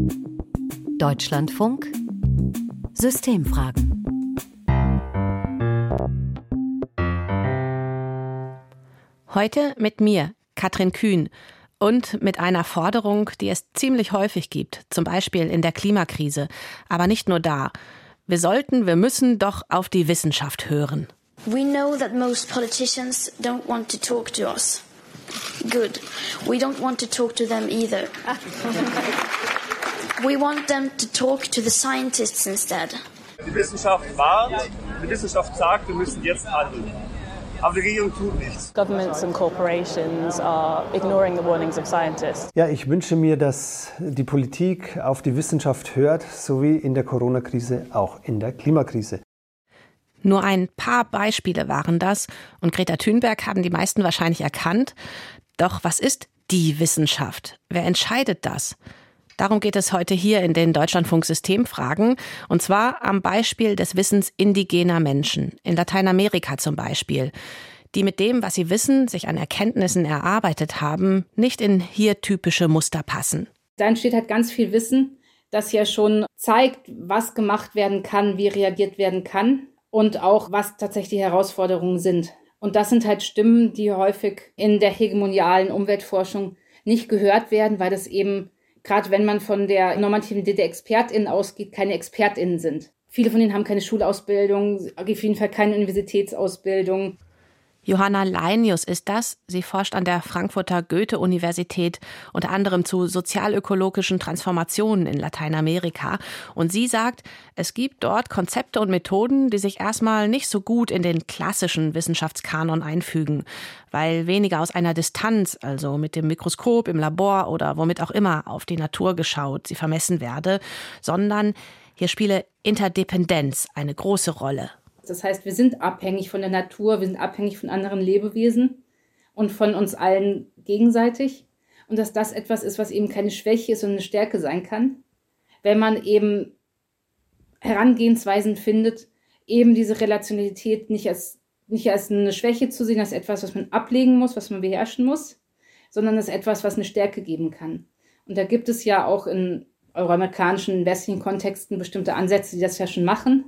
Deutschlandfunk Systemfragen. Heute mit mir, Katrin Kühn, und mit einer Forderung, die es ziemlich häufig gibt, zum Beispiel in der Klimakrise, aber nicht nur da. Wir müssen doch auf die Wissenschaft hören. We know that most politicians don't want to talk to us. Good. We don't want to talk to them either. We want them to talk to the scientists instead. Die Wissenschaft warnt, die Wissenschaft sagt, wir müssen jetzt handeln. Aber die Regierung tut nichts. Governments and corporations are ignoring the warnings of scientists. Ja, ich wünsche mir, dass die Politik auf die Wissenschaft hört, so wie in der Corona-Krise, auch in der Klimakrise. Nur ein paar Beispiele waren das und Greta Thunberg haben die meisten wahrscheinlich erkannt. Doch was ist die Wissenschaft? Wer entscheidet das? Darum geht es heute hier in den Deutschlandfunk Systemfragen und zwar am Beispiel des Wissens indigener Menschen, in Lateinamerika zum Beispiel, die mit dem, was sie wissen, sich an Erkenntnissen erarbeitet haben, nicht in hier typische Muster passen. Da entsteht halt ganz viel Wissen, das ja schon zeigt, was gemacht werden kann, wie reagiert werden kann und auch, was tatsächlich die Herausforderungen sind. Und das sind halt Stimmen, die häufig in der hegemonialen Umweltforschung nicht gehört werden, weil das eben, gerade wenn man von der Normativität der ExpertInnen ausgeht, keine ExpertInnen sind. Viele von ihnen haben keine Schulausbildung, auf jeden Fall keine Universitätsausbildung. Johanna Leinius ist das. Sie forscht an der Frankfurter Goethe-Universität unter anderem zu sozialökologischen Transformationen in Lateinamerika. Und sie sagt, es gibt dort Konzepte und Methoden, die sich erstmal nicht so gut in den klassischen Wissenschaftskanon einfügen, weil weniger aus einer Distanz, also mit dem Mikroskop im Labor oder womit auch immer auf die Natur geschaut, sie vermessen werde, sondern hier spiele Interdependenz eine große Rolle. Das heißt, wir sind abhängig von der Natur, wir sind abhängig von anderen Lebewesen und von uns allen gegenseitig. Und dass das etwas ist, was eben keine Schwäche ist, sondern eine Stärke sein kann, wenn man eben Herangehensweisen findet, eben diese Relationalität nicht als eine Schwäche zu sehen, als etwas, was man ablegen muss, was man beherrschen muss, sondern als etwas, was eine Stärke geben kann. Und da gibt es ja auch in euroamerikanischen, westlichen Kontexten bestimmte Ansätze, die das ja schon machen.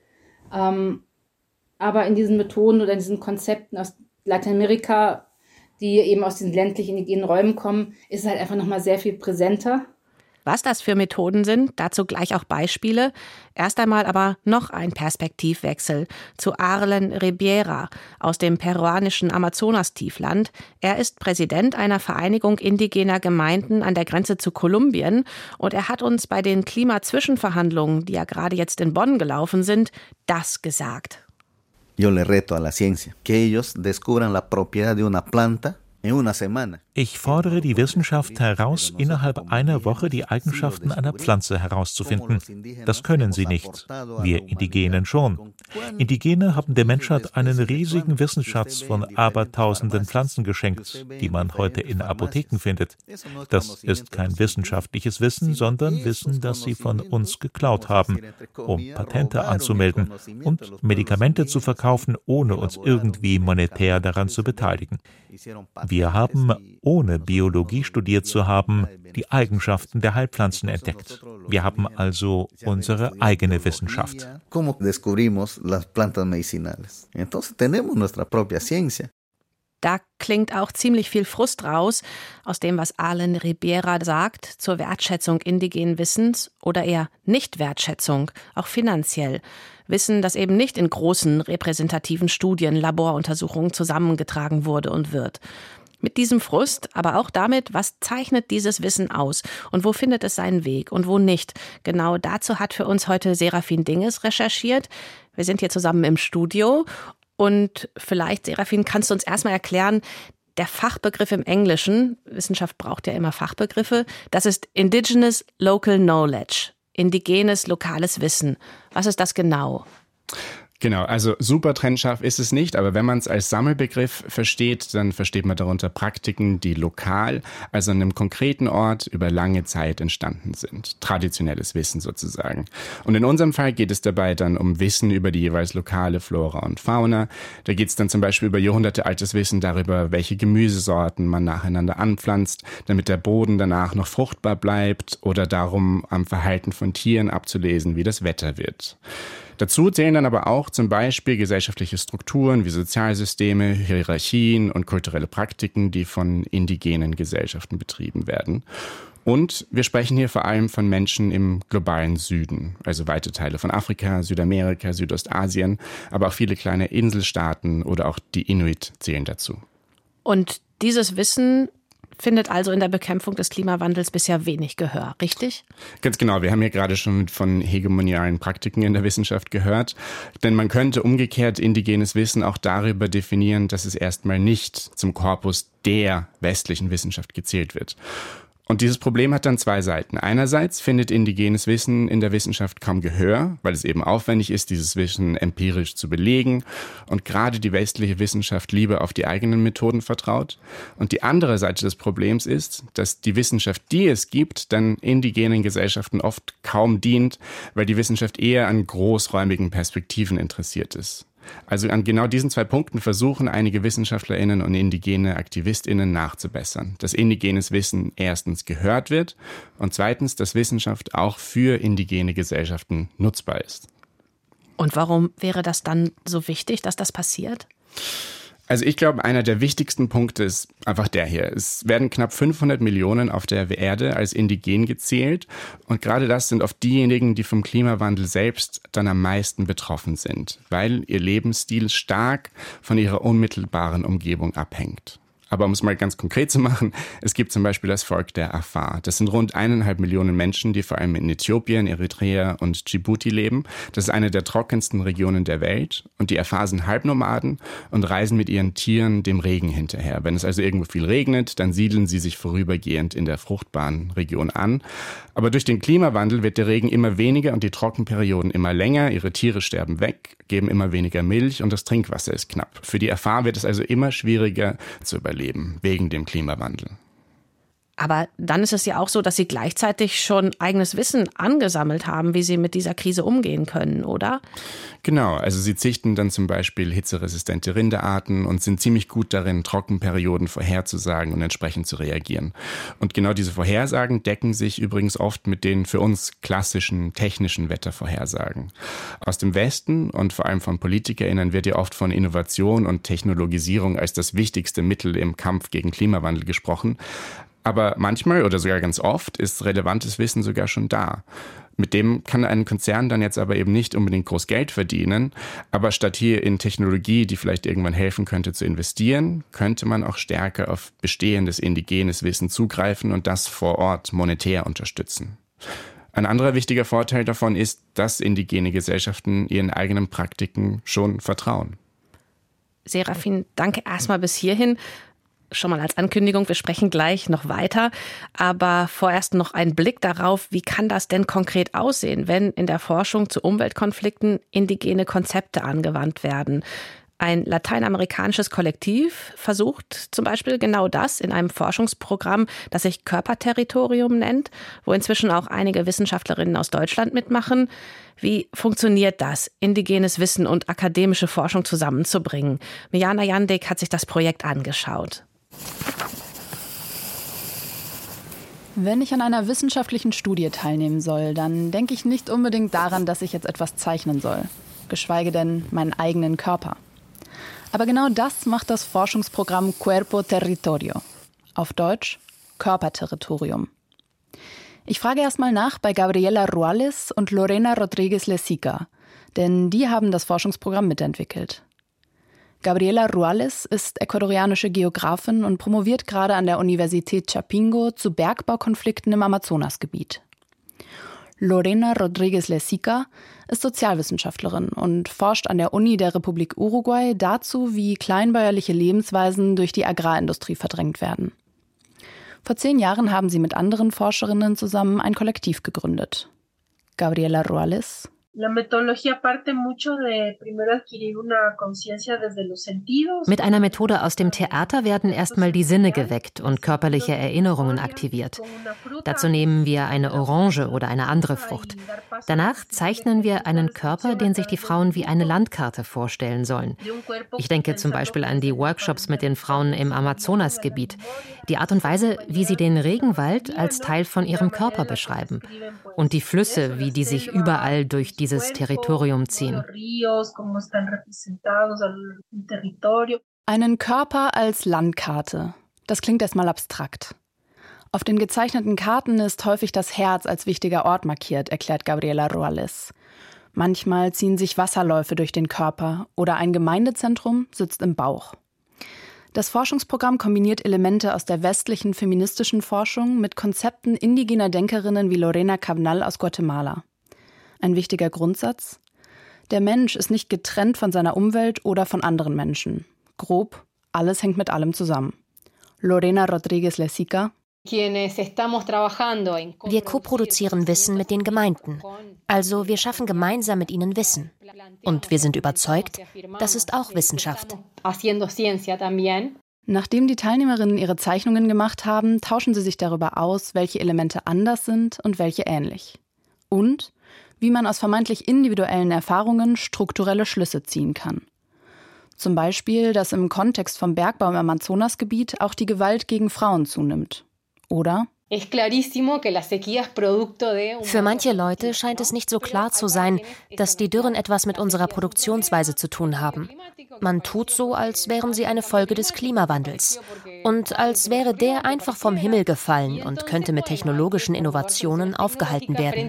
Aber in diesen Methoden oder in diesen Konzepten aus Lateinamerika, die eben aus diesen ländlich indigenen Räumen kommen, ist es halt einfach nochmal sehr viel präsenter. Was das für Methoden sind, dazu gleich auch Beispiele. Erst einmal aber noch ein Perspektivwechsel zu Arlen Ribiera aus dem peruanischen Amazonastiefland. Er ist Präsident einer Vereinigung indigener Gemeinden an der Grenze zu Kolumbien und er hat uns bei den Klimazwischenverhandlungen, die ja gerade jetzt in Bonn gelaufen sind, das gesagt. Yo le reto a la ciencia que ellos descubran la propiedad de una planta en una semana. Ich fordere die Wissenschaft heraus, innerhalb einer Woche die Eigenschaften einer Pflanze herauszufinden. Das können sie nicht. Wir Indigenen schon. Indigene haben der Menschheit einen riesigen Wissensschatz von abertausenden Pflanzen geschenkt, die man heute in Apotheken findet. Das ist kein wissenschaftliches Wissen, sondern Wissen, das sie von uns geklaut haben, um Patente anzumelden und Medikamente zu verkaufen, ohne uns irgendwie monetär daran zu beteiligen. Wir haben, ohne Biologie studiert zu haben, die Eigenschaften der Heilpflanzen entdeckt. Wir haben also unsere eigene Wissenschaft. Da klingt auch ziemlich viel Frust raus aus dem, was Arlen Ribiera sagt, zur Wertschätzung indigenen Wissens oder eher Nicht-Wertschätzung, auch finanziell. Wissen, das eben nicht in großen repräsentativen Studien, Laboruntersuchungen zusammengetragen wurde und wird. Mit diesem Frust, aber auch damit, was zeichnet dieses Wissen aus und wo findet es seinen Weg und wo nicht. Genau dazu hat für uns heute Serafin Dinges recherchiert. Wir sind hier zusammen im Studio und vielleicht, Serafin, kannst du uns erstmal erklären, der Fachbegriff im Englischen, Wissenschaft braucht ja immer Fachbegriffe, das ist Indigenous Local Knowledge, indigenes lokales Wissen. Was ist das genau? Genau, also super trennscharf ist es nicht, aber wenn man es als Sammelbegriff versteht, dann versteht man darunter Praktiken, die lokal, also an einem konkreten Ort über lange Zeit entstanden sind. Traditionelles Wissen sozusagen. Und in unserem Fall geht es dabei dann um Wissen über die jeweils lokale Flora und Fauna. Da geht es dann zum Beispiel über jahrhundertealtes Wissen darüber, welche Gemüsesorten man nacheinander anpflanzt, damit der Boden danach noch fruchtbar bleibt, oder darum, am Verhalten von Tieren abzulesen, wie das Wetter wird. Dazu zählen dann aber auch zum Beispiel gesellschaftliche Strukturen wie Sozialsysteme, Hierarchien und kulturelle Praktiken, die von indigenen Gesellschaften betrieben werden. Und wir sprechen hier vor allem von Menschen im globalen Süden, also weite Teile von Afrika, Südamerika, Südostasien, aber auch viele kleine Inselstaaten oder auch die Inuit zählen dazu. Und dieses Wissen findet also in der Bekämpfung des Klimawandels bisher wenig Gehör, richtig? Ganz genau. Wir haben ja gerade schon von hegemonialen Praktiken in der Wissenschaft gehört. Denn man könnte umgekehrt indigenes Wissen auch darüber definieren, dass es erstmal nicht zum Korpus der westlichen Wissenschaft gezählt wird. Und dieses Problem hat dann zwei Seiten. Einerseits findet indigenes Wissen in der Wissenschaft kaum Gehör, weil es eben aufwendig ist, dieses Wissen empirisch zu belegen und gerade die westliche Wissenschaft lieber auf die eigenen Methoden vertraut. Und die andere Seite des Problems ist, dass die Wissenschaft, die es gibt, dann indigenen Gesellschaften oft kaum dient, weil die Wissenschaft eher an großräumigen Perspektiven interessiert ist. Also an genau diesen zwei Punkten versuchen einige WissenschaftlerInnen und indigene AktivistInnen nachzubessern. Dass indigenes Wissen erstens gehört wird und zweitens, dass Wissenschaft auch für indigene Gesellschaften nutzbar ist. Und warum wäre das dann so wichtig, dass das passiert? Also ich glaube, einer der wichtigsten Punkte ist einfach der hier. Es werden knapp 500 Millionen auf der Erde als indigen gezählt. Und gerade das sind oft diejenigen, die vom Klimawandel selbst dann am meisten betroffen sind, weil ihr Lebensstil stark von ihrer unmittelbaren Umgebung abhängt. Aber um es mal ganz konkret zu machen, es gibt zum Beispiel das Volk der Afar. Das sind rund 1,5 Millionen Menschen, die vor allem in Äthiopien, Eritrea und Djibouti leben. Das ist eine der trockensten Regionen der Welt. Und die Afar sind Halbnomaden und reisen mit ihren Tieren dem Regen hinterher. Wenn es also irgendwo viel regnet, dann siedeln sie sich vorübergehend in der fruchtbaren Region an. Aber durch den Klimawandel wird der Regen immer weniger und die Trockenperioden immer länger. Ihre Tiere sterben weg, geben immer weniger Milch und das Trinkwasser ist knapp. Für die Afar wird es also immer schwieriger zu überleben, wegen dem Klimawandel. Aber dann ist es ja auch so, dass Sie gleichzeitig schon eigenes Wissen angesammelt haben, wie Sie mit dieser Krise umgehen können, oder? Genau, also sie züchten dann zum Beispiel hitzeresistente Rinderarten und sind ziemlich gut darin, Trockenperioden vorherzusagen und entsprechend zu reagieren. Und genau diese Vorhersagen decken sich übrigens oft mit den für uns klassischen technischen Wettervorhersagen. Aus dem Westen und vor allem von PolitikerInnen wird ja oft von Innovation und Technologisierung als das wichtigste Mittel im Kampf gegen Klimawandel gesprochen. Aber manchmal oder sogar ganz oft ist relevantes Wissen sogar schon da. Mit dem kann ein Konzern dann jetzt aber eben nicht unbedingt groß Geld verdienen. Aber statt hier in Technologie, die vielleicht irgendwann helfen könnte, zu investieren, könnte man auch stärker auf bestehendes indigenes Wissen zugreifen und das vor Ort monetär unterstützen. Ein anderer wichtiger Vorteil davon ist, dass indigene Gesellschaften ihren eigenen Praktiken schon vertrauen. Serafin, danke erstmal bis hierhin. Schon mal als Ankündigung, wir sprechen gleich noch weiter, aber vorerst noch ein Blick darauf, wie kann das denn konkret aussehen, wenn in der Forschung zu Umweltkonflikten indigene Konzepte angewandt werden. Ein lateinamerikanisches Kollektiv versucht zum Beispiel genau das in einem Forschungsprogramm, das sich Körperterritorium nennt, wo inzwischen auch einige Wissenschaftlerinnen aus Deutschland mitmachen. Wie funktioniert das, indigenes Wissen und akademische Forschung zusammenzubringen? Mirjana Jandik hat sich das Projekt angeschaut. Wenn ich an einer wissenschaftlichen Studie teilnehmen soll, dann denke ich nicht unbedingt daran, dass ich jetzt etwas zeichnen soll, geschweige denn meinen eigenen Körper. Aber genau das macht das Forschungsprogramm Cuerpo Territorio, auf Deutsch Körperterritorium. Ich frage erstmal nach bei Gabriela Ruales und Lorena Rodríguez Lesica, denn die haben das Forschungsprogramm mitentwickelt. Gabriela Ruales ist ecuadorianische Geografin und promoviert gerade an der Universität Chapingo zu Bergbaukonflikten im Amazonasgebiet. Lorena Rodríguez Lesica ist Sozialwissenschaftlerin und forscht an der Uni der Republik Uruguay dazu, wie kleinbäuerliche Lebensweisen durch die Agrarindustrie verdrängt werden. Vor 10 Jahren haben sie mit anderen Forscherinnen zusammen ein Kollektiv gegründet. Gabriela Ruales Mit einer Methode aus dem Theater werden erstmal die Sinne geweckt und körperliche Erinnerungen aktiviert. Dazu nehmen wir eine Orange oder eine andere Frucht. Danach zeichnen wir einen Körper, den sich die Frauen wie eine Landkarte vorstellen sollen. Ich denke zum Beispiel an die Workshops mit den Frauen im Amazonasgebiet. Die Art und Weise, wie sie den Regenwald als Teil von ihrem Körper beschreiben. Und die Flüsse, wie die sich überall durch dieses Territorium ziehen. Einen Körper als Landkarte. Das klingt erstmal abstrakt. Auf den gezeichneten Karten ist häufig das Herz als wichtiger Ort markiert, erklärt Gabriela Ruales. Manchmal ziehen sich Wasserläufe durch den Körper oder ein Gemeindezentrum sitzt im Bauch. Das Forschungsprogramm kombiniert Elemente aus der westlichen feministischen Forschung mit Konzepten indigener Denkerinnen wie Lorena Cabnal aus Guatemala. Ein wichtiger Grundsatz: Der Mensch ist nicht getrennt von seiner Umwelt oder von anderen Menschen. Grob, alles hängt mit allem zusammen. Lorena Rodríguez Lesica: Wir koproduzieren Wissen mit den Gemeinden. Also wir schaffen gemeinsam mit ihnen Wissen. Und wir sind überzeugt, das ist auch Wissenschaft. Nachdem die Teilnehmerinnen ihre Zeichnungen gemacht haben, tauschen sie sich darüber aus, welche Elemente anders sind und welche ähnlich. Und wie man aus vermeintlich individuellen Erfahrungen strukturelle Schlüsse ziehen kann. Zum Beispiel, dass im Kontext vom Bergbau im Amazonasgebiet auch die Gewalt gegen Frauen zunimmt. Oder? Für manche Leute scheint es nicht so klar zu sein, dass die Dürren etwas mit unserer Produktionsweise zu tun haben. Man tut so, als wären sie eine Folge des Klimawandels. Und als wäre der einfach vom Himmel gefallen und könnte mit technologischen Innovationen aufgehalten werden.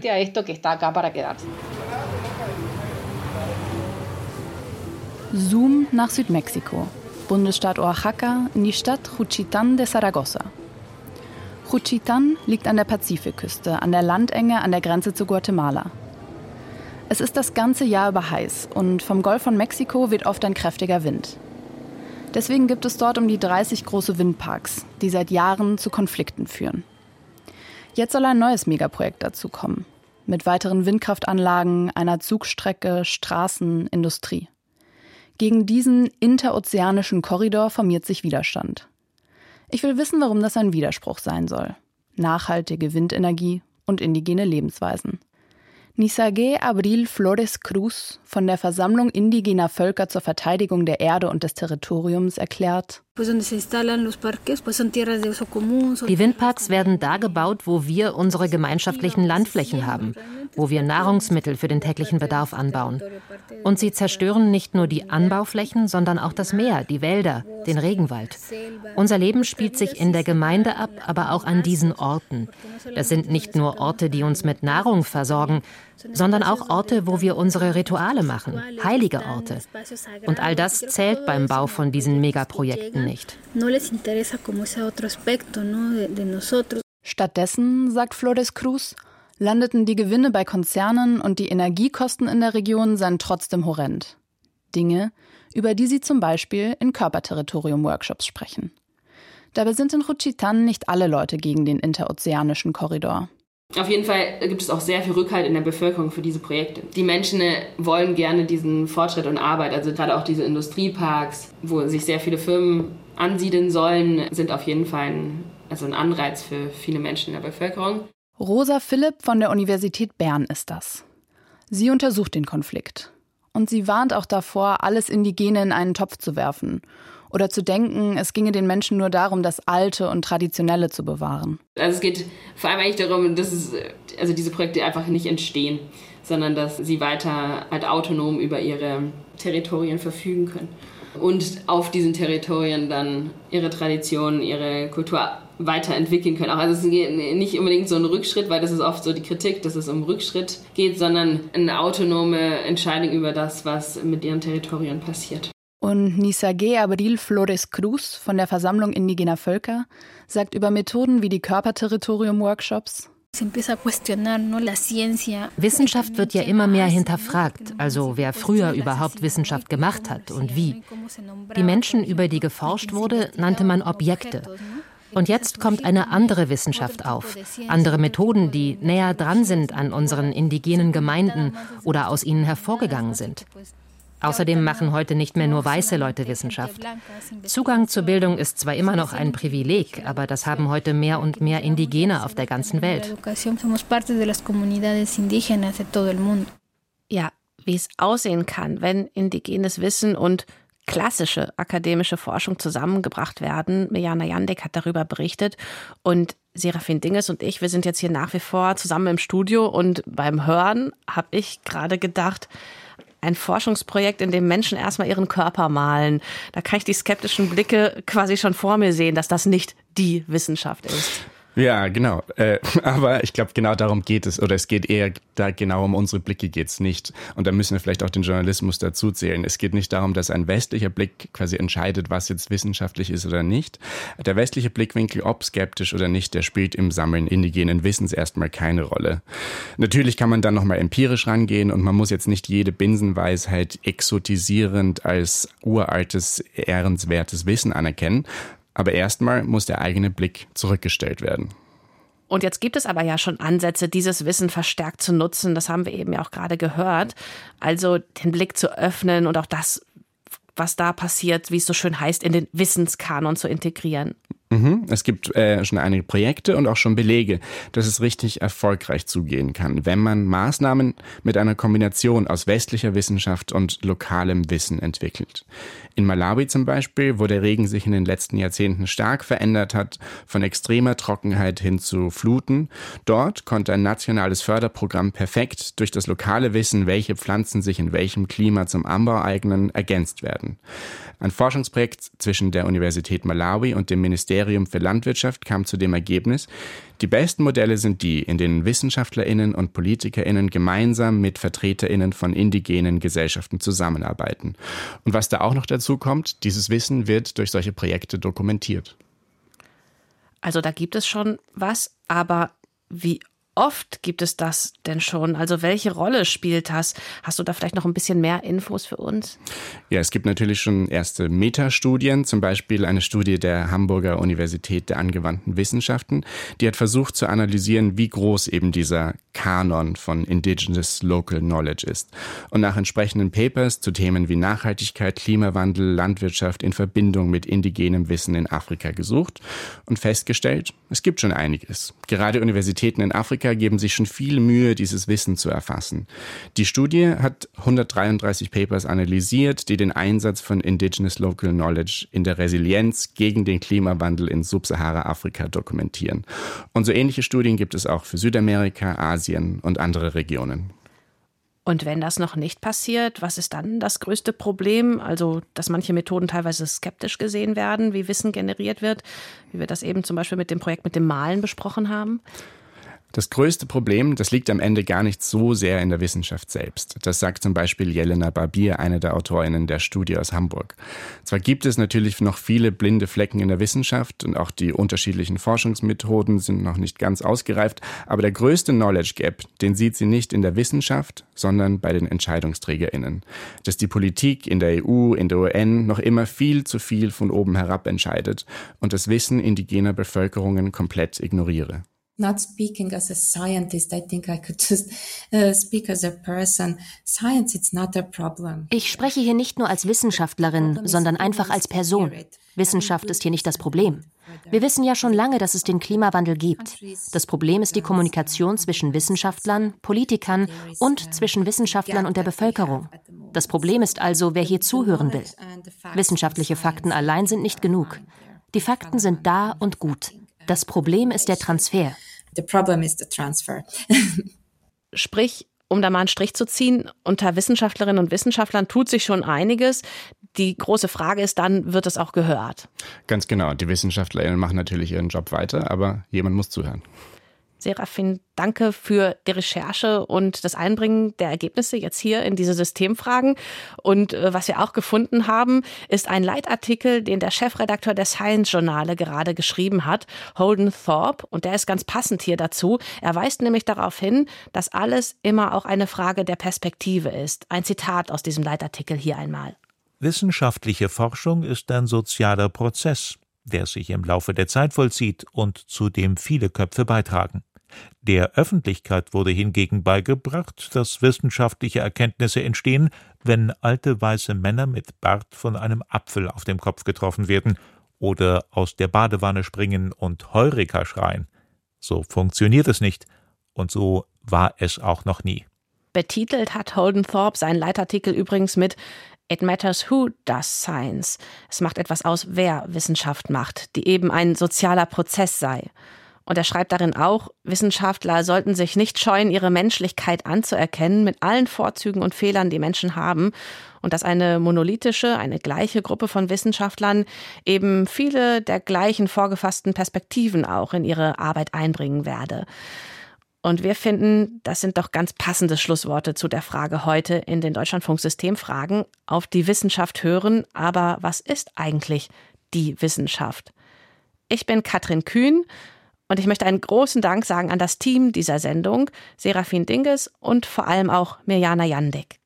Zoom nach Südmexiko, Bundesstaat Oaxaca, in die Stadt Juchitán de Zaragoza. Juchitán liegt an der Pazifikküste, an der Landenge an der Grenze zu Guatemala. Es ist das ganze Jahr über heiß und vom Golf von Mexiko weht oft ein kräftiger Wind. Deswegen gibt es dort um die 30 große Windparks, die seit Jahren zu Konflikten führen. Jetzt soll ein neues Megaprojekt dazu kommen, mit weiteren Windkraftanlagen, einer Zugstrecke, Straßen, Industrie. Gegen diesen interozeanischen Korridor formiert sich Widerstand. Ich will wissen, warum das ein Widerspruch sein soll. Nachhaltige Windenergie und indigene Lebensweisen. Nisagué Abril Flores Cruz von der Versammlung indigener Völker zur Verteidigung der Erde und des Territoriums erklärt: Die Windparks werden da gebaut, wo wir unsere gemeinschaftlichen Landflächen haben, wo wir Nahrungsmittel für den täglichen Bedarf anbauen. Und sie zerstören nicht nur die Anbauflächen, sondern auch das Meer, die Wälder, den Regenwald. Unser Leben spielt sich in der Gemeinde ab, aber auch an diesen Orten. Das sind nicht nur Orte, die uns mit Nahrung versorgen, sondern auch Orte, wo wir unsere Rituale machen, heilige Orte. Und all das zählt beim Bau von diesen Megaprojekten nicht. Stattdessen, sagt Flores Cruz, landeten die Gewinne bei Konzernen und die Energiekosten in der Region seien trotzdem horrend. Dinge, über die sie zum Beispiel in Körperterritorium-Workshops sprechen. Dabei sind in Juchitán nicht alle Leute gegen den interozeanischen Korridor. Auf jeden Fall gibt es auch sehr viel Rückhalt in der Bevölkerung für diese Projekte. Die Menschen wollen gerne diesen Fortschritt und Arbeit, also gerade auch diese Industrieparks, wo sich sehr viele Firmen ansiedeln sollen, sind auf jeden Fall ein Anreiz für viele Menschen in der Bevölkerung. Rosa Philipp von der Universität Bern ist das. Sie untersucht den Konflikt. Und sie warnt auch davor, alles Indigene in einen Topf zu werfen. Oder zu denken, es ginge den Menschen nur darum, das Alte und Traditionelle zu bewahren. Also es geht vor allem eigentlich darum, dass diese Projekte einfach nicht entstehen, sondern dass sie weiter halt autonom über ihre Territorien verfügen können. Und auf diesen Territorien dann ihre Tradition, ihre Kultur weiterentwickeln können. Also es geht nicht unbedingt so ein Rückschritt, weil das ist oft so die Kritik, dass es um Rückschritt geht, sondern eine autonome Entscheidung über das, was mit ihren Territorien passiert. Und Nisagué Abril Flores Cruz von der Versammlung indigener Völker sagt über Methoden wie die Körperterritorium-Workshops: Wissenschaft wird ja immer mehr hinterfragt, also wer früher überhaupt Wissenschaft gemacht hat und wie. Die Menschen, über die geforscht wurde, nannte man Objekte. Und jetzt kommt eine andere Wissenschaft auf, andere Methoden, die näher dran sind an unseren indigenen Gemeinden oder aus ihnen hervorgegangen sind. Außerdem machen heute nicht mehr nur weiße Leute Wissenschaft. Zugang zur Bildung ist zwar immer noch ein Privileg, aber das haben heute mehr und mehr Indigene auf der ganzen Welt. Ja, wie es aussehen kann, wenn indigenes Wissen und klassische akademische Forschung zusammengebracht werden. Mirjana Jandek hat darüber berichtet und Serafin Dinges und ich, wir sind jetzt hier nach wie vor zusammen im Studio und beim Hören habe ich gerade gedacht, ein Forschungsprojekt, in dem Menschen erstmal ihren Körper malen. Da kann ich die skeptischen Blicke quasi schon vor mir sehen, dass das nicht die Wissenschaft ist. Ja, genau. Aber ich glaube, genau darum geht es. Oder es geht eher da genau um unsere Blicke geht's nicht. Und da müssen wir vielleicht auch den Journalismus dazu zählen. Es geht nicht darum, dass ein westlicher Blick quasi entscheidet, was jetzt wissenschaftlich ist oder nicht. Der westliche Blickwinkel, ob skeptisch oder nicht, der spielt im Sammeln indigenen Wissens erstmal keine Rolle. Natürlich kann man dann nochmal empirisch rangehen und man muss jetzt nicht jede Binsenweisheit exotisierend als uraltes, ehrenswertes Wissen anerkennen. Aber erstmal muss der eigene Blick zurückgestellt werden. Und jetzt gibt es aber ja schon Ansätze, dieses Wissen verstärkt zu nutzen. Das haben wir eben ja auch gerade gehört. Also den Blick zu öffnen und auch das, was da passiert, wie es so schön heißt, in den Wissenskanon zu integrieren. Es gibt schon einige Projekte und auch schon Belege, dass es richtig erfolgreich zugehen kann, wenn man Maßnahmen mit einer Kombination aus westlicher Wissenschaft und lokalem Wissen entwickelt. In Malawi zum Beispiel, wo der Regen sich in den letzten Jahrzehnten stark verändert hat, von extremer Trockenheit hin zu Fluten, dort konnte ein nationales Förderprogramm perfekt durch das lokale Wissen, welche Pflanzen sich in welchem Klima zum Anbau eignen, ergänzt werden. Ein Forschungsprojekt zwischen der Universität Malawi und dem Ministerium für Landwirtschaft kam zu dem Ergebnis, die besten Modelle sind die, in denen WissenschaftlerInnen und PolitikerInnen gemeinsam mit VertreterInnen von indigenen Gesellschaften zusammenarbeiten. Und was da auch noch dazu kommt, dieses Wissen wird durch solche Projekte dokumentiert. Also da gibt es schon was, aber wie oft gibt es das denn schon? Also welche Rolle spielt das? Hast du da vielleicht noch ein bisschen mehr Infos für uns? Ja, es gibt natürlich schon erste Metastudien, zum Beispiel eine Studie der Hamburger Universität der angewandten Wissenschaften. Die hat versucht zu analysieren, wie groß eben dieser Kanon von Indigenous Local Knowledge ist. Und nach entsprechenden Papers zu Themen wie Nachhaltigkeit, Klimawandel, Landwirtschaft in Verbindung mit indigenem Wissen in Afrika gesucht und festgestellt, es gibt schon einiges. Gerade Universitäten in Afrika geben sich schon viel Mühe, dieses Wissen zu erfassen. Die Studie hat 133 Papers analysiert, die den Einsatz von Indigenous Local Knowledge in der Resilienz gegen den Klimawandel in Subsahara-Afrika dokumentieren. Und so ähnliche Studien gibt es auch für Südamerika, Asien und andere Regionen. Und wenn das noch nicht passiert, was ist dann das größte Problem? Also, dass manche Methoden teilweise skeptisch gesehen werden, wie Wissen generiert wird, wie wir das eben zum Beispiel mit dem Projekt mit dem Malen besprochen haben? Das größte Problem, das liegt am Ende gar nicht so sehr in der Wissenschaft selbst. Das sagt zum Beispiel Jelena Barbier, eine der AutorInnen der Studie aus Hamburg. Zwar gibt es natürlich noch viele blinde Flecken in der Wissenschaft und auch die unterschiedlichen Forschungsmethoden sind noch nicht ganz ausgereift, aber der größte Knowledge Gap, den sieht sie nicht in der Wissenschaft, sondern bei den EntscheidungsträgerInnen. Dass die Politik in der EU, in der UN noch immer viel zu viel von oben herab entscheidet und das Wissen indigener Bevölkerungen komplett ignoriere. Not speaking as a scientist, I think I could just speak as a person. Science, it's not a problem. Ich spreche hier nicht nur als Wissenschaftlerin, sondern einfach als Person. Wissenschaft ist hier nicht das Problem. Wir wissen ja schon lange, dass es den Klimawandel gibt. Das Problem ist die Kommunikation zwischen Wissenschaftlern, Politikern und zwischen Wissenschaftlern und der Bevölkerung. Das Problem ist also, wer hier zuhören will. Wissenschaftliche Fakten allein sind nicht genug. Die Fakten sind da und gut. Das Problem ist der Transfer. The problem is the transfer. Sprich, um da mal einen Strich zu ziehen, unter Wissenschaftlerinnen und Wissenschaftlern tut sich schon einiges. Die große Frage ist dann, wird es auch gehört? Ganz genau. Die WissenschaftlerInnen machen natürlich ihren Job weiter, aber jemand muss zuhören. Serafin, danke für die Recherche und das Einbringen der Ergebnisse jetzt hier in diese Systemfragen. Und was wir auch gefunden haben, ist ein Leitartikel, den der Chefredakteur der Science-Journale gerade geschrieben hat, Holden Thorpe. Und der ist ganz passend hier dazu. Er weist nämlich darauf hin, dass alles immer auch eine Frage der Perspektive ist. Ein Zitat aus diesem Leitartikel hier einmal. Wissenschaftliche Forschung ist ein sozialer Prozess. der sich im Laufe der Zeit vollzieht und zu dem viele Köpfe beitragen. Der Öffentlichkeit wurde hingegen beigebracht, dass wissenschaftliche Erkenntnisse entstehen, wenn alte weiße Männer mit Bart von einem Apfel auf dem Kopf getroffen werden oder aus der Badewanne springen und Heureka schreien. So funktioniert es nicht und so war es auch noch nie. Betitelt hat Holden Thorpe seinen Leitartikel übrigens mit It matters who does science. Es macht etwas aus, wer Wissenschaft macht, die eben ein sozialer Prozess sei. Und er schreibt darin auch, Wissenschaftler sollten sich nicht scheuen, ihre Menschlichkeit anzuerkennen mit allen Vorzügen und Fehlern, die Menschen haben. Und dass eine monolithische, eine gleiche Gruppe von Wissenschaftlern eben viele der gleichen vorgefassten Perspektiven auch in ihre Arbeit einbringen werde. Und wir finden, das sind doch ganz passende Schlussworte zu der Frage heute in den Deutschlandfunk-Systemfragen. Auf die Wissenschaft hören, aber was ist eigentlich die Wissenschaft? Ich bin Katrin Kühn. Und ich möchte einen großen Dank sagen an das Team dieser Sendung, Serafin Dinges und vor allem auch Mirjana Jandek.